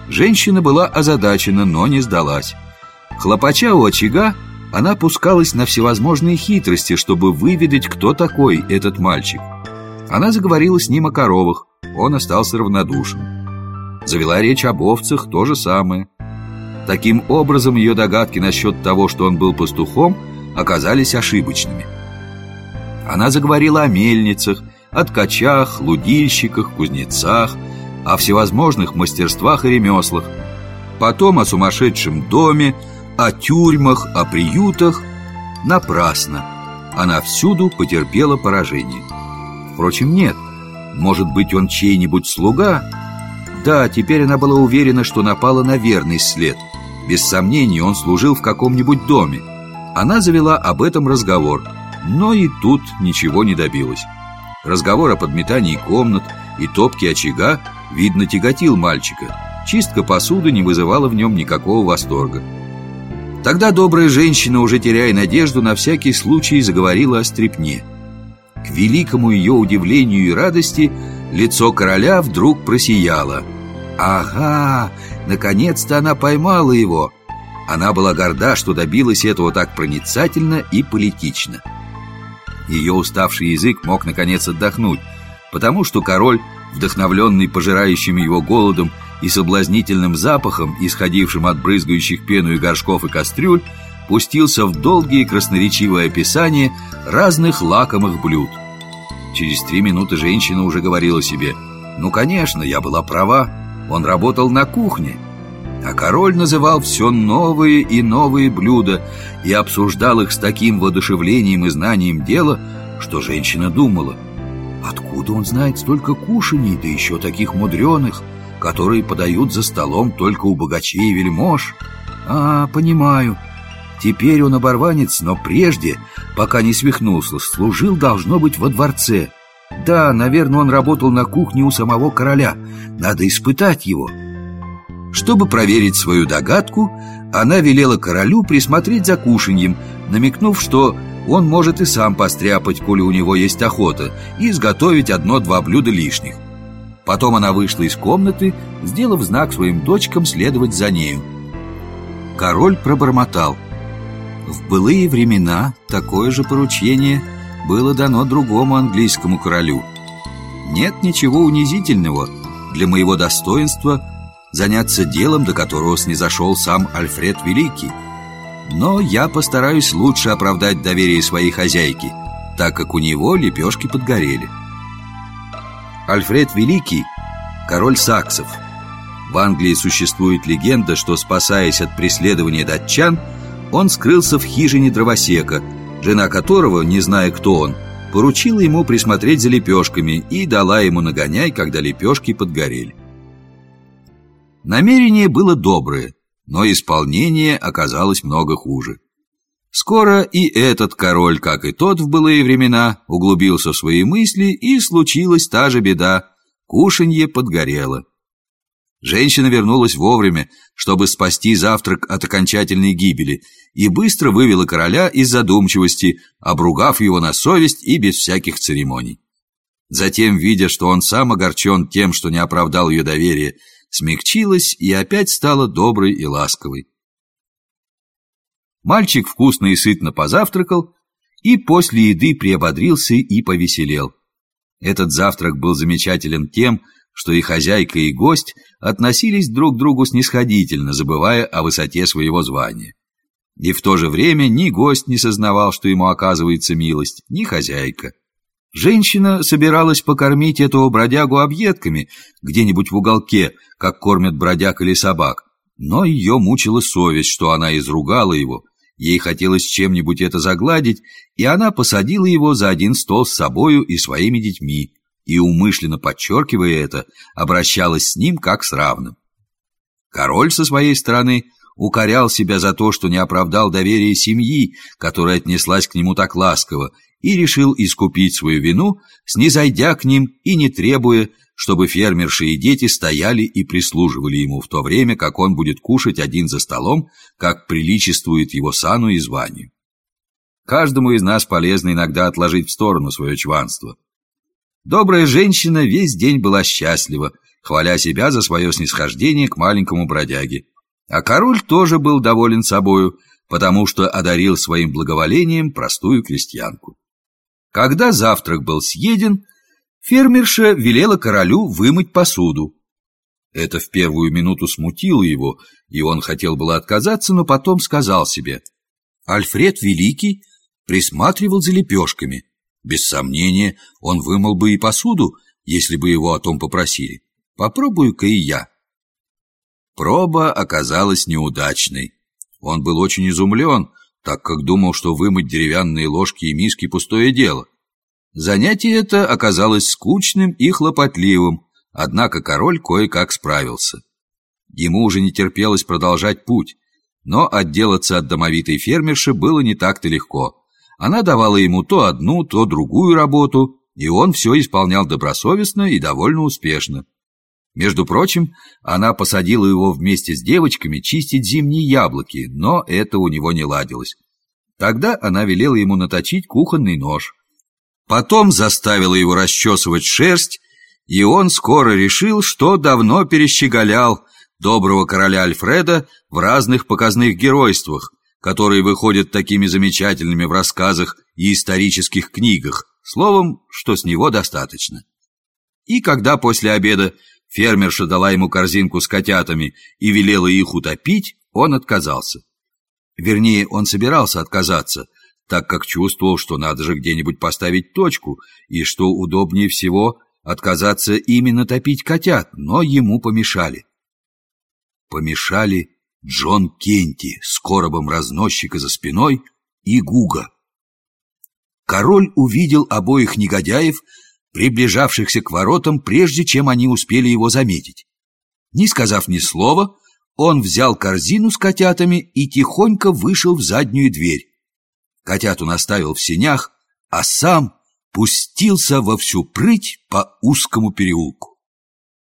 Женщина была озадачена, но не сдалась. Хлопача у очага, она пускалась на всевозможные хитрости, чтобы выведать, кто такой этот мальчик. Она заговорила с ним о коровах, он остался равнодушен. Завела речь об овцах, то же самое. Таким образом, ее догадки насчет того, что он был пастухом, оказались ошибочными. Она заговорила о мельницах, о ткачах, лудильщиках, кузнецах, о всевозможных мастерствах и ремеслах, потом о сумасшедшем доме, о тюрьмах, о приютах. Напрасно. Она всюду потерпела поражение. Впрочем, нет. Может быть, он чей-нибудь слуга? Да, теперь она была уверена, что напала на верный след. Без сомнений, он служил в каком-нибудь доме. Она завела об этом разговор, но и тут ничего не добилась. Разговор о подметании комнат и топке очага, видно, тяготил мальчика. Чистка посуды не вызывала в нем никакого восторга. Тогда добрая женщина, уже теряя надежду, на всякий случай заговорила о стряпне. К великому ее удивлению и радости лицо короля вдруг просияло. Ага, наконец-то она поймала его. Она была горда, что добилась этого так проницательно и политично. Ее уставший язык мог наконец отдохнуть, потому что король, вдохновленный пожирающим его голодом и соблазнительным запахом, исходившим от брызгающих пену и горшков и кастрюль, пустился в долгие красноречивые описания разных лакомых блюд. Через 3 минуты женщина уже говорила себе: «Ну, конечно, я была права, он работал на кухне». А король называл все новые и новые блюда и обсуждал их с таким воодушевлением и знанием дела, что женщина думала: откуда он знает столько кушаний, да еще таких мудреных, которые подают за столом только у богачей и вельмож? Понимаю. Теперь он оборванец, но прежде, пока не свихнулся, служил, должно быть, во дворце. Да, наверное, он работал на кухне у самого короля. Надо испытать его». Чтобы проверить свою догадку, она велела королю присмотреть за кушаньем, намекнув, что он может и сам постряпать, коли у него есть охота, и изготовить 1-2 блюда лишних. Потом она вышла из комнаты, сделав знак своим дочкам следовать за нею. Король пробормотал: в былые времена такое же поручение было дано другому английскому королю. Нет ничего унизительного для моего достоинства заняться делом, до которого снизошел сам Альфред Великий. Но я постараюсь лучше оправдать доверие своей хозяйки, так как у него лепешки подгорели. Альфред Великий – король саксов. В Англии существует легенда, что, спасаясь от преследования датчан, он скрылся в хижине дровосека, жена которого, не зная, кто он, поручила ему присмотреть за лепешками и дала ему нагоняй, когда лепешки подгорели. Намерение было доброе, но исполнение оказалось много хуже. Скоро и этот король, как и тот в былые времена, углубился в свои мысли, и случилась та же беда – кушанье подгорело. Женщина вернулась вовремя, чтобы спасти завтрак от окончательной гибели, и быстро вывела короля из задумчивости, обругав его на совесть и без всяких церемоний. Затем, видя, что он сам огорчен тем, что не оправдал ее доверие, смягчилась и опять стала доброй и ласковой. Мальчик вкусно и сытно позавтракал и после еды приободрился и повеселел. Этот завтрак был замечателен тем, что и хозяйка, и гость относились друг к другу снисходительно, забывая о высоте своего звания. И в то же время ни гость не сознавал, что ему оказывается милость, ни хозяйка. Женщина собиралась покормить этого бродягу объедками где-нибудь в уголке, как кормят бродяг или собак, но ее мучила совесть, что она изругала его. Ей хотелось чем-нибудь это загладить, и она посадила его за один стол с собою и своими детьми, и, умышленно подчеркивая это, обращалась с ним как с равным. Король со своей стороны укорял себя за то, что не оправдал доверие семьи, которая отнеслась к нему так ласково, и решил искупить свою вину, снизойдя к ним и не требуя, чтобы фермерши и дети стояли и прислуживали ему в то время, как он будет кушать один за столом, как приличествует его сану и званию. Каждому из нас полезно иногда отложить в сторону свое чванство. Добрая женщина весь день была счастлива хваля себя за свое снисхождение к маленькому бродяге. А король тоже был доволен собою, потому что одарил своим благоволением простую крестьянку. Когда завтрак был съеден, фермерша велела королю вымыть посуду. Это в первую минуту смутило его, и он хотел было отказаться, но потом сказал себе: Альфред Великий присматривал за лепешками. Без сомнения, он вымыл бы и посуду, если бы его о том попросили. Попробую-ка и я. Проба оказалась неудачной. Он был очень изумлен, так как думал, что вымыть деревянные ложки и миски — пустое дело. Занятие это оказалось скучным и хлопотливым, однако король кое-как справился. Ему уже не терпелось продолжать путь, но отделаться от домовитой фермерши было не так-то легко. Она давала ему то одну, то другую работу, и он все исполнял добросовестно и довольно успешно. Между прочим, она посадила его вместе с девочками чистить зимние яблоки, но это у него не ладилось. Тогда она велела ему наточить кухонный нож. Потом заставила его расчесывать шерсть, и он скоро решил, что давно перещеголял доброго короля Альфреда в разных показных геройствах, которые выходят такими замечательными в рассказах и исторических книгах, словом, что с него достаточно. И когда после обеда фермерша дала ему корзинку с котятами и велела их утопить, он отказался. Вернее, он собирался отказаться, так как чувствовал, что надо же где-нибудь поставить точку, и что удобнее всего отказаться именно топить котят, но ему помешали. Помешали Джон Кенти с коробом разносчика за спиной и Гуга. Король увидел обоих негодяев, приближавшихся к воротам, прежде чем они успели его заметить. Не сказав ни слова, он взял корзину с котятами и тихонько вышел в заднюю дверь. Котят он оставил в сенях, а сам пустился во всю прыть по узкому переулку.